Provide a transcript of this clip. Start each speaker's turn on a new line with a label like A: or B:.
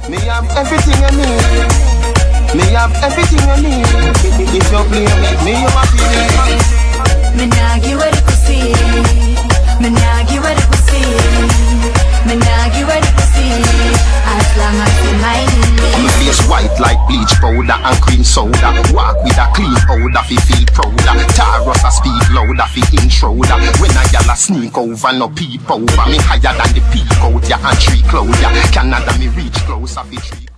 A: Me have everything you need. Me have everything you need. If you play with me, you happy.
B: Me nah give away the pussy. Me nah give away the pussy. Me nah give away the pussy. As long as you mind me.
A: My face white like bleach powder and cream soda. Walk with a clean odor, fi feel prouder. Taros a speak louder, fi intruder. When a gyal a sneak over, no peep over. Me higher than the peak out ya and tree cloud ya. Canada me reach closer, fi tree.